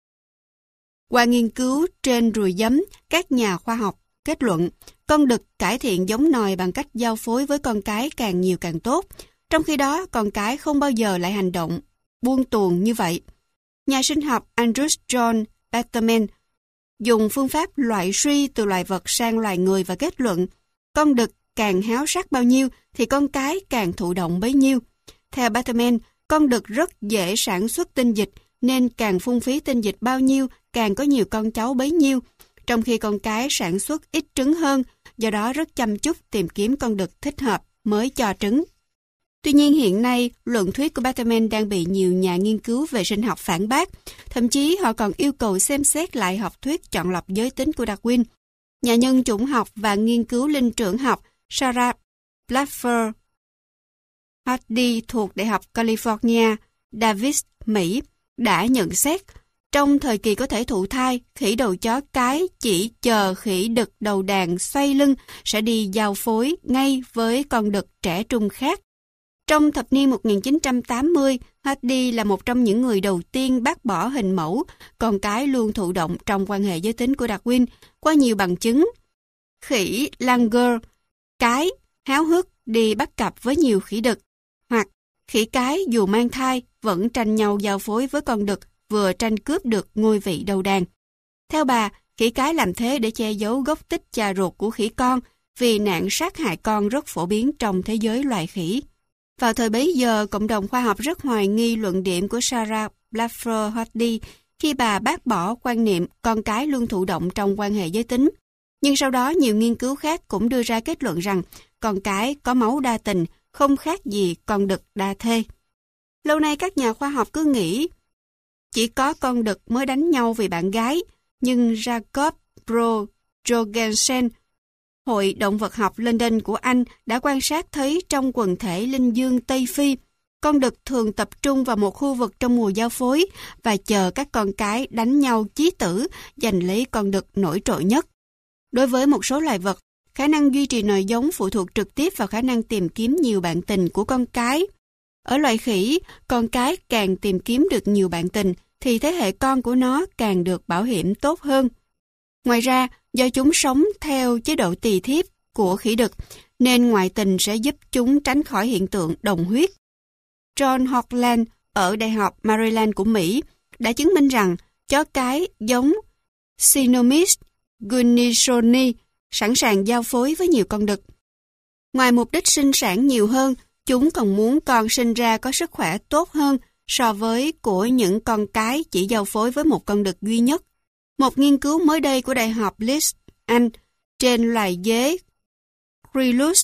Qua nghiên cứu trên ruồi giấm, các nhà khoa học kết luận con đực cải thiện giống nòi bằng cách giao phối với con cái càng nhiều càng tốt. Trong khi đó, con cái không bao giờ lại hành động buông tuồng như vậy. Nhà sinh học Andrew John Batterman dùng phương pháp loại suy từ loài vật sang loài người và kết luận con đực càng háo sắc bao nhiêu thì con cái càng thụ động bấy nhiêu. Theo Batterman, con đực rất dễ sản xuất tinh dịch nên càng phung phí tinh dịch bao nhiêu càng có nhiều con cháu bấy nhiêu, trong khi con cái sản xuất ít trứng hơn, do đó rất chăm chút tìm kiếm con đực thích hợp mới cho trứng. Tuy nhiên hiện nay, luận thuyết của Batterman đang bị nhiều nhà nghiên cứu về sinh học phản bác, thậm chí họ còn yêu cầu xem xét lại học thuyết chọn lọc giới tính của Darwin. Nhà nhân chủng học và nghiên cứu linh trưởng học Sarah Blaffer Hardy thuộc Đại học California, Davis, Mỹ đã nhận xét trong thời kỳ có thể thụ thai, khỉ đầu chó cái chỉ chờ khỉ đực đầu đàn xoay lưng sẽ đi giao phối ngay với con đực trẻ trung khác. Trong thập niên một nghìn chín trăm tám mươi, Hardy là một trong những người đầu tiên bác bỏ hình mẫu con cái luôn thụ động trong quan hệ giới tính của Darwin qua nhiều bằng chứng. Khỉ Langer, cái háo hức đi bắt cặp với nhiều khỉ đực, hoặc khỉ cái dù mang thai vẫn tranh nhau giao phối với con đực vừa tranh cướp được ngôi vị đầu đàn. Theo bà, khỉ cái làm thế để che giấu gốc tích cha ruột của khỉ con vì nạn sát hại con rất phổ biến trong thế giới loài khỉ. Vào thời bấy giờ, cộng đồng khoa học rất hoài nghi luận điểm của Sarah Blaffer Hardy khi bà bác bỏ quan niệm con cái luôn thụ động trong quan hệ giới tính. Nhưng sau đó nhiều nghiên cứu khác cũng đưa ra kết luận rằng con cái có máu đa tình, không khác gì con đực đa thê. Lâu nay các nhà khoa học cứ nghĩ chỉ có con đực mới đánh nhau vì bạn gái, nhưng Jacob Bro Jorgensen, Hội Động vật học London của Anh đã quan sát thấy trong quần thể linh dương Tây Phi, con đực thường tập trung vào một khu vực trong mùa giao phối và chờ các con cái đánh nhau chí tử giành lấy con đực nổi trội nhất. Đối với một số loài vật, khả năng duy trì nòi giống phụ thuộc trực tiếp vào khả năng tìm kiếm nhiều bạn tình của con cái. Ở loài khỉ, con cái càng tìm kiếm được nhiều bạn tình thì thế hệ con của nó càng được bảo hiểm tốt hơn. Ngoài ra, do chúng sống theo chế độ tỳ thiếp của khỉ đực, nên ngoại tình sẽ giúp chúng tránh khỏi hiện tượng đồng huyết. John Hoagland ở Đại học Maryland của Mỹ đã chứng minh rằng chó cái giống Cynomys gunisoni sẵn sàng giao phối với nhiều con đực. Ngoài mục đích sinh sản nhiều hơn, chúng còn muốn con sinh ra có sức khỏe tốt hơn so với của những con cái chỉ giao phối với một con đực duy nhất. Một nghiên cứu mới đây của Đại học Leeds, Anh, trên loài dế Cryllus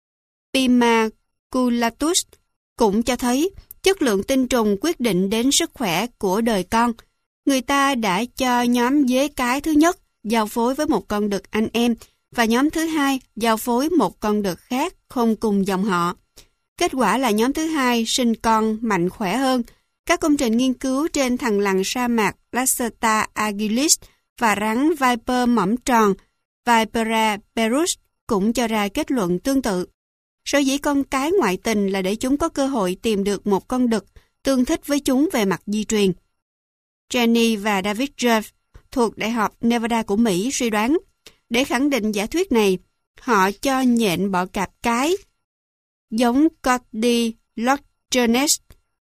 pimaculatus cũng cho thấy chất lượng tinh trùng quyết định đến sức khỏe của đời con. Người ta đã cho nhóm dế cái thứ nhất giao phối với một con đực anh em và nhóm thứ hai giao phối một con đực khác không cùng dòng họ. Kết quả là nhóm thứ hai sinh con mạnh khỏe hơn. Các công trình nghiên cứu trên thằn lằn sa mạc Lacerta agilis và rắn Viper mõm tròn Vipera berus cũng cho ra kết luận tương tự. Sở dĩ con cái ngoại tình là để chúng có cơ hội tìm được một con đực tương thích với chúng về mặt di truyền. Jenny và David Jeff thuộc Đại học Nevada của Mỹ suy đoán, để khẳng định giả thuyết này, họ cho nhện bọ cạp cái giống Cordylogenes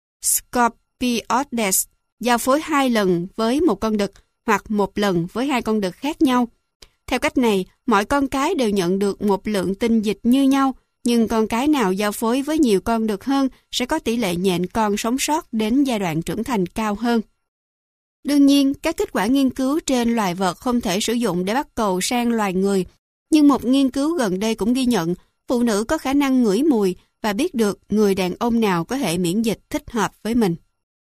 scorpioides giao phối hai lần với một con đực hoặc một lần với hai con đực khác nhau. Theo cách này, mọi con cái đều nhận được một lượng tinh dịch như nhau, nhưng con cái nào giao phối với nhiều con đực hơn sẽ có tỷ lệ nhện con sống sót đến giai đoạn trưởng thành cao hơn. Đương nhiên, các kết quả nghiên cứu trên loài vật không thể sử dụng để bắt cầu sang loài người, nhưng một nghiên cứu gần đây cũng ghi nhận phụ nữ có khả năng ngửi mùi và biết được người đàn ông nào có hệ miễn dịch thích hợp với mình.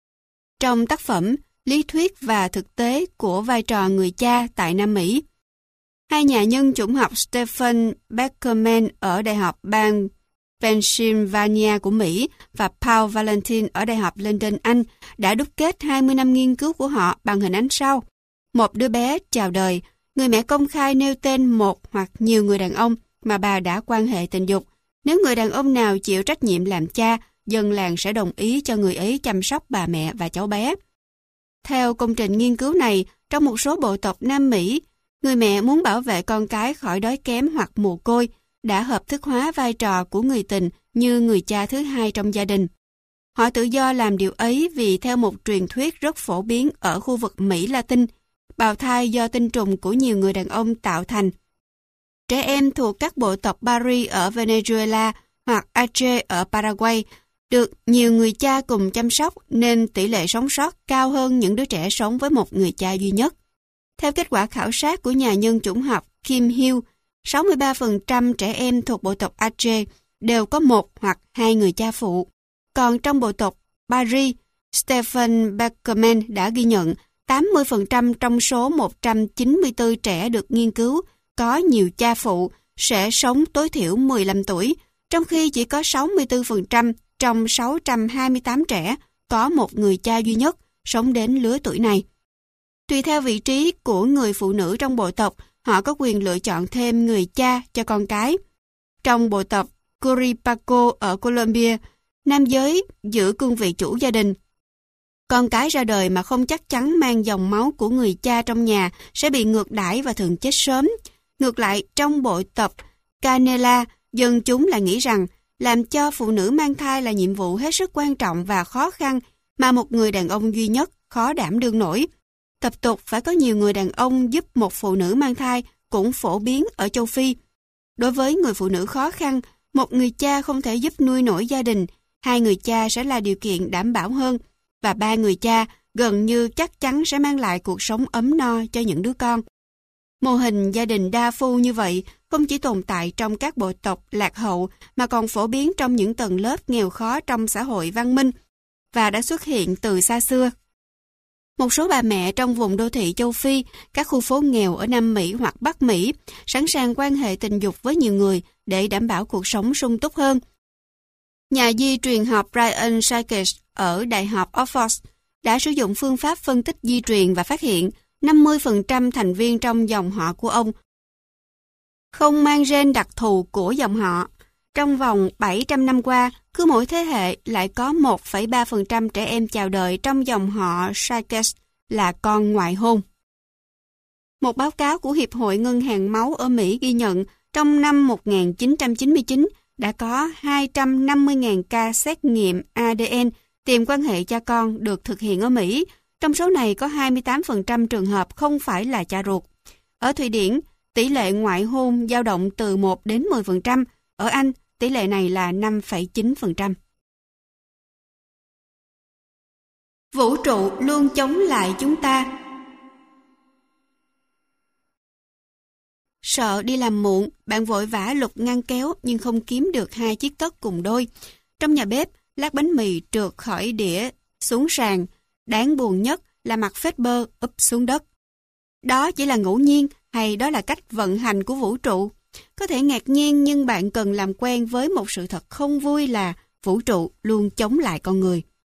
Trong tác phẩm Lý thuyết và thực tế của vai trò người cha tại Nam Mỹ, hai nhà nhân chủng học Stephen Beckerman ở Đại học bang Pennsylvania của Mỹ và Paul Valentin ở Đại học London, Anh đã đúc kết hai mươi năm nghiên cứu của họ bằng hình ảnh sau. Một đứa bé chào đời, người mẹ công khai nêu tên một hoặc nhiều người đàn ông mà bà đã quan hệ tình dục. Nếu người đàn ông nào chịu trách nhiệm làm cha, dân làng sẽ đồng ý cho người ấy chăm sóc bà mẹ và cháu bé. Theo công trình nghiên cứu này, trong một số bộ tộc Nam Mỹ, người mẹ muốn bảo vệ con cái khỏi đói kém hoặc mồ côi, đã hợp thức hóa vai trò của người tình như người cha thứ hai trong gia đình. Họ tự do làm điều ấy vì theo một truyền thuyết rất phổ biến ở khu vực Mỹ Latin, bào thai do tinh trùng của nhiều người đàn ông tạo thành. Trẻ em thuộc các bộ tộc Bari ở Venezuela hoặc Acre ở Paraguay được nhiều người cha cùng chăm sóc nên tỷ lệ sống sót cao hơn những đứa trẻ sống với một người cha duy nhất. Theo kết quả khảo sát của nhà nhân chủng học Kim Hill, sáu mươi ba phần trăm trẻ em thuộc bộ tộc Acre đều có một hoặc hai người cha phụ. Còn trong bộ tộc Bari, Stephen Beckerman đã ghi nhận tám mươi phần trăm trong số một trăm chín mươi tư trẻ được nghiên cứu có nhiều cha phụ sẽ sống tối thiểu mười lăm tuổi, trong khi chỉ có sáu mươi tư phần trăm trong sáu trăm hai mươi tám trẻ có một người cha duy nhất sống đến lứa tuổi này. Tùy theo vị trí của người phụ nữ trong bộ tộc, họ có quyền lựa chọn thêm người cha cho con cái. Trong bộ tộc Curipaco ở Colombia, nam giới giữ cương vị chủ gia đình. Con cái ra đời mà không chắc chắn mang dòng máu của người cha trong nhà sẽ bị ngược đãi và thường chết sớm. Ngược lại, trong bộ tộc Canela, dân chúng lại nghĩ rằng làm cho phụ nữ mang thai là nhiệm vụ hết sức quan trọng và khó khăn mà một người đàn ông duy nhất khó đảm đương nổi. Tập tục phải có nhiều người đàn ông giúp một phụ nữ mang thai cũng phổ biến ở châu Phi. Đối với người phụ nữ khó khăn, một người cha không thể giúp nuôi nổi gia đình, hai người cha sẽ là điều kiện đảm bảo hơn, và ba người cha gần như chắc chắn sẽ mang lại cuộc sống ấm no cho những đứa con. Mô hình gia đình đa phu như vậy không chỉ tồn tại trong các bộ tộc lạc hậu mà còn phổ biến trong những tầng lớp nghèo khó trong xã hội văn minh và đã xuất hiện từ xa xưa. Một số bà mẹ trong vùng đô thị châu Phi, các khu phố nghèo ở Nam Mỹ hoặc Bắc Mỹ sẵn sàng quan hệ tình dục với nhiều người để đảm bảo cuộc sống sung túc hơn. Nhà di truyền học Brian Sykes ở Đại học Oxford đã sử dụng phương pháp phân tích di truyền và phát hiện năm mươi phần trăm thành viên trong dòng họ của ông không mang gen đặc thù của dòng họ. Trong vòng bảy trăm năm qua, cứ mỗi thế hệ lại có một phẩy ba phần trăm trẻ em chào đời trong dòng họ Sykes là con ngoại hôn. Một báo cáo của Hiệp hội Ngân hàng Máu ở Mỹ ghi nhận trong năm một nghìn chín trăm chín mươi chín đã có hai trăm năm mươi nghìn ca xét nghiệm a đê en tìm quan hệ cha con được thực hiện ở Mỹ. Trong số này có hai mươi tám phần trăm trường hợp không phải là cha ruột. Ở Thụy Điển, tỷ lệ ngoại hôn dao động từ một đến mười phần trăm. Ở Anh, tỷ lệ này là năm phẩy chín phần trăm. Vũ trụ luôn chống lại chúng ta. Sợ đi làm muộn, bạn vội vã lục ngăn kéo nhưng không kiếm được hai chiếc tất cùng đôi. Trong nhà bếp, lát bánh mì trượt khỏi đĩa xuống sàn. Đáng buồn nhất là mặt phết bơ úp xuống đất. Đó chỉ là ngẫu nhiên hay đó là cách vận hành của vũ trụ? Có thể ngạc nhiên nhưng bạn cần làm quen với một sự thật không vui là vũ trụ luôn chống lại con người.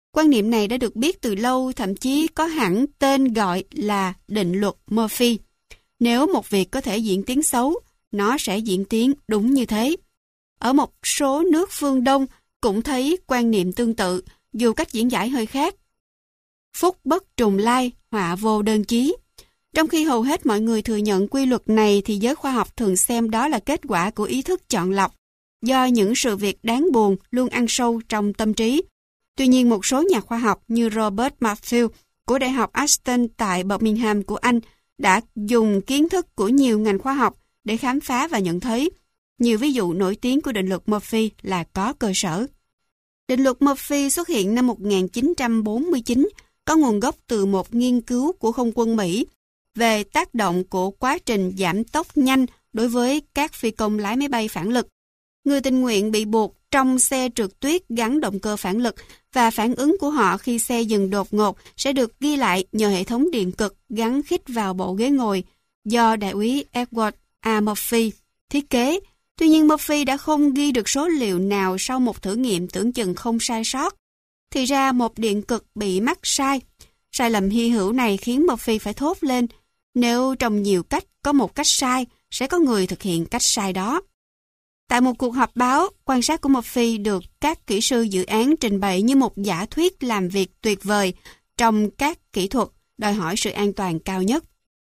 Quan niệm này đã được biết từ lâu, thậm chí có hẳn tên gọi là định luật Murphy. Nếu một việc có thể diễn tiến xấu, nó sẽ diễn tiến đúng như thế. Ở một số nước phương Đông cũng thấy quan niệm tương tự, dù cách diễn giải hơi khác. Phúc bất trùng lai, họa vô đơn chí. Trong khi hầu hết mọi người thừa nhận quy luật này thì giới khoa học thường xem đó là kết quả của ý thức chọn lọc, do những sự việc đáng buồn luôn ăn sâu trong tâm trí. Tuy nhiên, một số nhà khoa học như Robert Matthew của Đại học Aston tại Birmingham của Anh đã dùng kiến thức của nhiều ngành khoa học để khám phá và nhận thấy nhiều ví dụ nổi tiếng của định luật Murphy là có cơ sở. Định luật Murphy xuất hiện năm một nghìn chín trăm bốn mươi chín, có nguồn gốc từ một nghiên cứu của không quân Mỹ về tác động của quá trình giảm tốc nhanh đối với các phi công lái máy bay phản lực. Người tình nguyện bị buộc trong xe trượt tuyết gắn động cơ phản lực và phản ứng của họ khi xe dừng đột ngột sẽ được ghi lại nhờ hệ thống điện cực gắn khít vào bộ ghế ngồi do đại úy Edward A. Murphy thiết kế. Tuy nhiên Murphy đã không ghi được số liệu nào sau một thử nghiệm tưởng chừng không sai sót. Thì ra một điện cực bị mắc sai. Sai lầm hy hữu này khiến Murphy phải thốt lên, nếu trong nhiều cách có một cách sai, sẽ có người thực hiện cách sai đó. Tại một cuộc họp báo, quan sát của Murphy được các kỹ sư dự án trình bày như một giả thuyết làm việc tuyệt vời trong các kỹ thuật đòi hỏi sự an toàn cao nhất.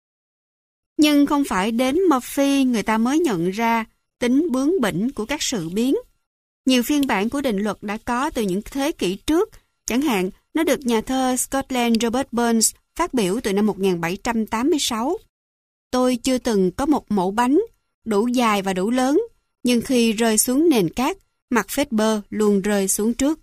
Nhưng không phải đến Murphy người ta mới nhận ra tính bướng bỉnh của các sự biến. Nhiều phiên bản của định luật đã có từ những thế kỷ trước, chẳng hạn nó được nhà thơ Scotland Robert Burns phát biểu từ năm một nghìn bảy trăm tám mươi sáu. Tôi chưa từng có một mẫu bánh đủ dài và đủ lớn, nhưng khi rơi xuống nền cát, mặt phết bơ luôn rơi xuống trước.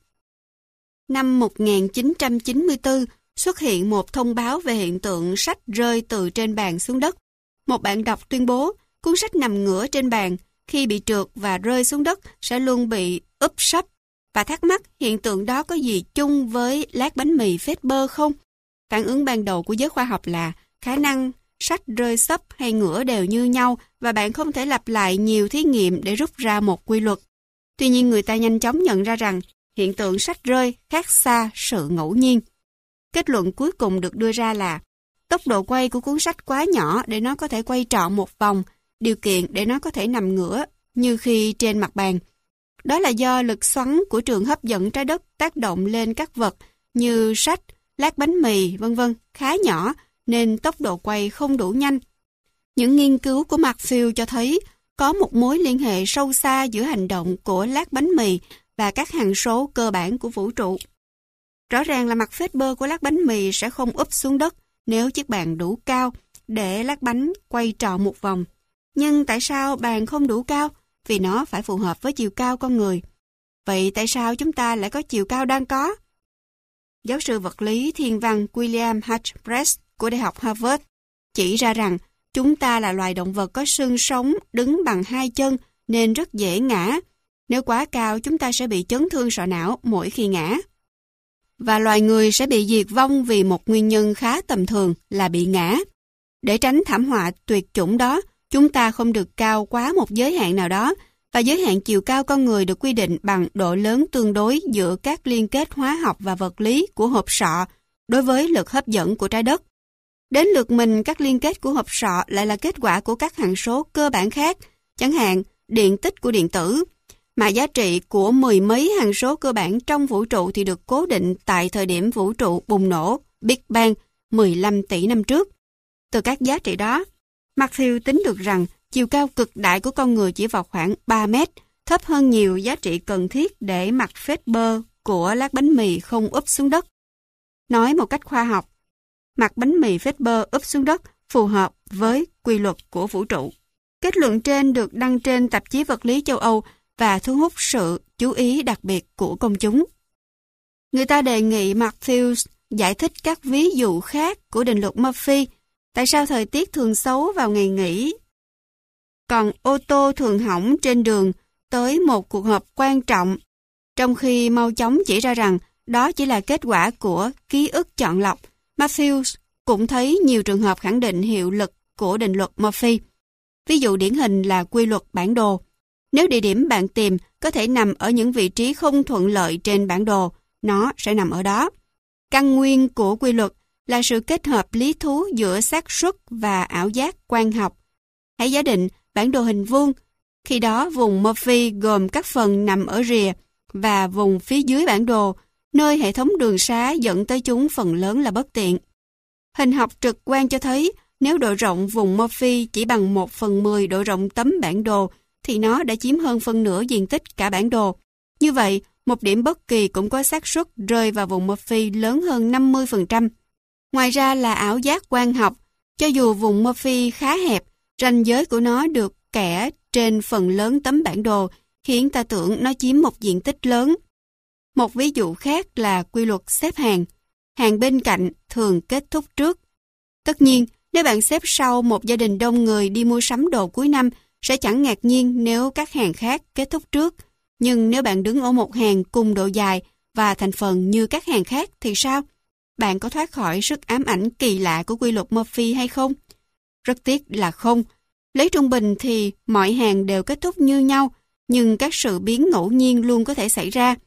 Năm một nghìn chín trăm chín mươi tư xuất hiện một thông báo về hiện tượng sách rơi từ trên bàn xuống đất. Một bạn đọc tuyên bố cuốn sách nằm ngửa trên bàn, khi bị trượt và rơi xuống đất sẽ luôn bị úp sấp, và thắc mắc hiện tượng đó có gì chung với lát bánh mì phết bơ không? Phản ứng ban đầu của giới khoa học là khả năng sách rơi sấp hay ngửa đều như nhau và bạn không thể lặp lại nhiều thí nghiệm để rút ra một quy luật. Tuy nhiên người ta nhanh chóng nhận ra rằng hiện tượng sách rơi khác xa sự ngẫu nhiên. Kết luận cuối cùng được đưa ra là tốc độ quay của cuốn sách quá nhỏ để nó có thể quay trọn một vòng, điều kiện để nó có thể nằm ngửa như khi trên mặt bàn. Đó là do lực xoắn của trường hấp dẫn trái đất tác động lên các vật như sách, lát bánh mì, vân vân khá nhỏ nên tốc độ quay không đủ nhanh. Những nghiên cứu của Matthew cho thấy có một mối liên hệ sâu xa giữa hành động của lát bánh mì và các hằng số cơ bản của vũ trụ. Rõ ràng là mặt phết bơ của lát bánh mì sẽ không úp xuống đất nếu chiếc bàn đủ cao để lát bánh quay tròn một vòng. Nhưng tại sao bàn không đủ cao? Vì nó phải phù hợp với chiều cao con người. Vậy tại sao chúng ta lại có chiều cao đang có? Giáo sư vật lý thiên văn William H. Press của Đại học Harvard chỉ ra rằng chúng ta là loài động vật có xương sống đứng bằng hai chân nên rất dễ ngã. Nếu quá cao chúng ta sẽ bị chấn thương sọ não mỗi khi ngã. Và loài người sẽ bị diệt vong vì một nguyên nhân khá tầm thường là bị ngã. Để tránh thảm họa tuyệt chủng đó, chúng ta không được cao quá một giới hạn nào đó, và giới hạn chiều cao con người được quy định bằng độ lớn tương đối giữa các liên kết hóa học và vật lý của hộp sọ đối với lực hấp dẫn của trái đất. Đến lượt mình, các liên kết của hộp sọ lại là kết quả của các hằng số cơ bản khác, chẳng hạn điện tích của điện tử, mà giá trị của mười mấy hằng số cơ bản trong vũ trụ thì được cố định tại thời điểm vũ trụ bùng nổ Big Bang mười lăm tỷ năm trước. Từ các giá trị đó, Matthew tính được rằng chiều cao cực đại của con người chỉ vào khoảng ba mét, thấp hơn nhiều giá trị cần thiết để mặt phết bơ của lát bánh mì không úp xuống đất. Nói một cách khoa học, mặt bánh mì phết bơ úp xuống đất phù hợp với quy luật của vũ trụ. Kết luận trên được đăng trên tạp chí vật lý châu Âu và thu hút sự chú ý đặc biệt của công chúng. Người ta đề nghị Matthew giải thích các ví dụ khác của định luật Murphy. Tại sao thời tiết thường xấu vào ngày nghỉ, còn ô tô thường hỏng trên đường tới một cuộc họp quan trọng, trong khi mau chóng chỉ ra rằng đó chỉ là kết quả của ký ức chọn lọc. Matthews cũng thấy nhiều trường hợp khẳng định hiệu lực của định luật Murphy. Ví dụ điển hình là quy luật bản đồ. Nếu địa điểm bạn tìm có thể nằm ở những vị trí không thuận lợi trên bản đồ, nó sẽ nằm ở đó. Căn nguyên của quy luật là sự kết hợp lý thú giữa xác suất và ảo giác quang học. Hãy giả định bản đồ hình vuông, khi đó vùng Murphy gồm các phần nằm ở rìa và vùng phía dưới bản đồ, nơi hệ thống đường xá dẫn tới chúng phần lớn là bất tiện. Hình học trực quan cho thấy nếu độ rộng vùng Murphy chỉ bằng một phần mười độ rộng tấm bản đồ thì nó đã chiếm hơn phân nửa diện tích cả bản đồ. Như vậy, một điểm bất kỳ cũng có xác suất rơi vào vùng Murphy lớn hơn năm mươi phần trăm. Ngoài ra là ảo giác quang học, cho dù vùng Murphy khá hẹp, ranh giới của nó được kẻ trên phần lớn tấm bản đồ, khiến ta tưởng nó chiếm một diện tích lớn. Một ví dụ khác là quy luật xếp hàng. Hàng bên cạnh thường kết thúc trước. Tất nhiên, nếu bạn xếp sau một gia đình đông người đi mua sắm đồ cuối năm, sẽ chẳng ngạc nhiên nếu các hàng khác kết thúc trước. Nhưng nếu bạn đứng ở một hàng cùng độ dài và thành phần như các hàng khác thì sao? Bạn có thoát khỏi sức ám ảnh kỳ lạ của quy luật Murphy hay không? Rất tiếc là không. Lấy trung bình thì mọi hàng đều kết thúc như nhau, nhưng các sự biến ngẫu nhiên luôn có thể xảy ra.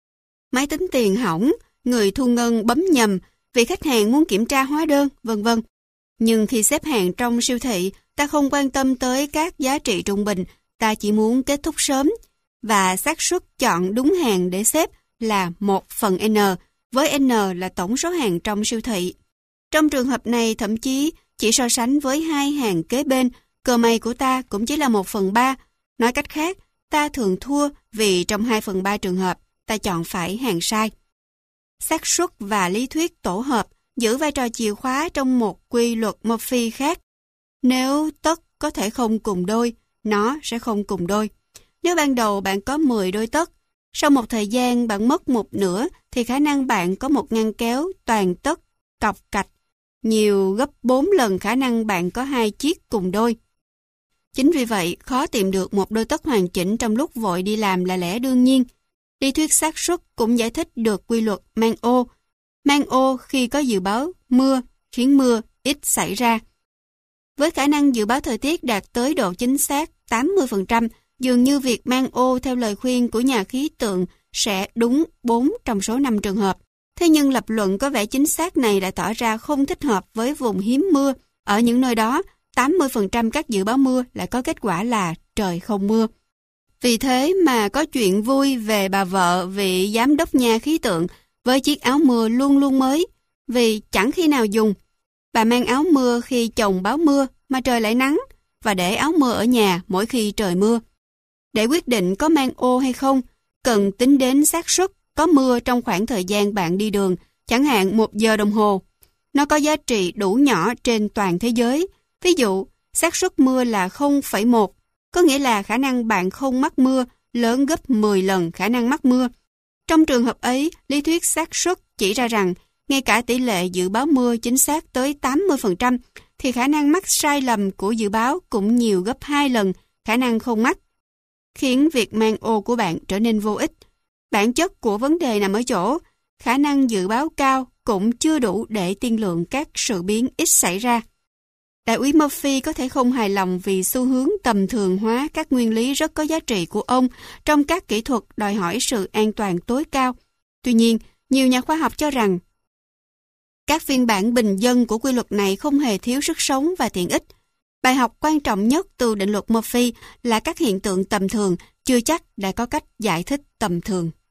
Máy tính tiền hỏng, người thu ngân bấm nhầm, vị khách hàng muốn kiểm tra hóa đơn, vân vân. Nhưng khi xếp hàng trong siêu thị, ta không quan tâm tới các giá trị trung bình, ta chỉ muốn kết thúc sớm. Và xác suất chọn đúng hàng để xếp là một phần N, với N là tổng số hàng trong siêu thị. Trong trường hợp này, thậm chí chỉ so sánh với hai hàng kế bên, cơ may của ta cũng chỉ là một phần ba. Nói cách khác, ta thường thua vì trong hai phần ba trường hợp, ta chọn phải hàng sai. Xác suất và lý thuyết tổ hợp giữ vai trò chìa khóa trong một quy luật Murphy khác. Nếu tất có thể không cùng đôi, nó sẽ không cùng đôi. Nếu ban đầu bạn có mười đôi tất, sau một thời gian bạn mất một nửa thì khả năng bạn có một ngăn kéo toàn tất cọc cạch nhiều gấp bốn lần khả năng bạn có hai chiếc cùng đôi. Chính vì vậy, khó tìm được một đôi tất hoàn chỉnh trong lúc vội đi làm là lẽ đương nhiên. Lý thuyết xác suất cũng giải thích được quy luật mang ô. Mang ô khi có dự báo mưa khiến mưa ít xảy ra. Với khả năng dự báo thời tiết đạt tới độ chính xác tám mươi phần trăm, dường như việc mang ô theo lời khuyên của nhà khí tượng sẽ đúng bốn trong số năm trường hợp. Thế nhưng lập luận có vẻ chính xác này lại tỏ ra không thích hợp với vùng hiếm mưa. Ở những nơi đó, tám mươi phần trăm các dự báo mưa lại có kết quả là trời không mưa. Vì thế mà có chuyện vui về bà vợ vị giám đốc nhà khí tượng với chiếc áo mưa luôn luôn mới, vì chẳng khi nào dùng. Bà mang áo mưa khi chồng báo mưa mà trời lại nắng, và để áo mưa ở nhà mỗi khi trời mưa. Để quyết định có mang ô hay không, cần tính đến xác suất có mưa trong khoảng thời gian bạn đi đường, chẳng hạn một giờ đồng hồ. Nó có giá trị đủ nhỏ trên toàn thế giới. Ví dụ, xác suất mưa là không phẩy một, có nghĩa là khả năng bạn không mắc mưa lớn gấp mười lần khả năng mắc mưa. Trong trường hợp ấy, lý thuyết xác suất chỉ ra rằng ngay cả tỷ lệ dự báo mưa chính xác tới tám mươi phần trăm thì khả năng mắc sai lầm của dự báo cũng nhiều gấp hai lần khả năng không mắc, khiến việc mang ô của bạn trở nên vô ích. Bản chất của vấn đề nằm ở chỗ, khả năng dự báo cao cũng chưa đủ để tiên lượng các sự biến ít xảy ra. Đại úy Murphy có thể không hài lòng vì xu hướng tầm thường hóa các nguyên lý rất có giá trị của ông trong các kỹ thuật đòi hỏi sự an toàn tối cao. Tuy nhiên, nhiều nhà khoa học cho rằng các phiên bản bình dân của quy luật này không hề thiếu sức sống và tiện ích. Bài học quan trọng nhất từ định luật Murphy là các hiện tượng tầm thường chưa chắc đã có cách giải thích tầm thường.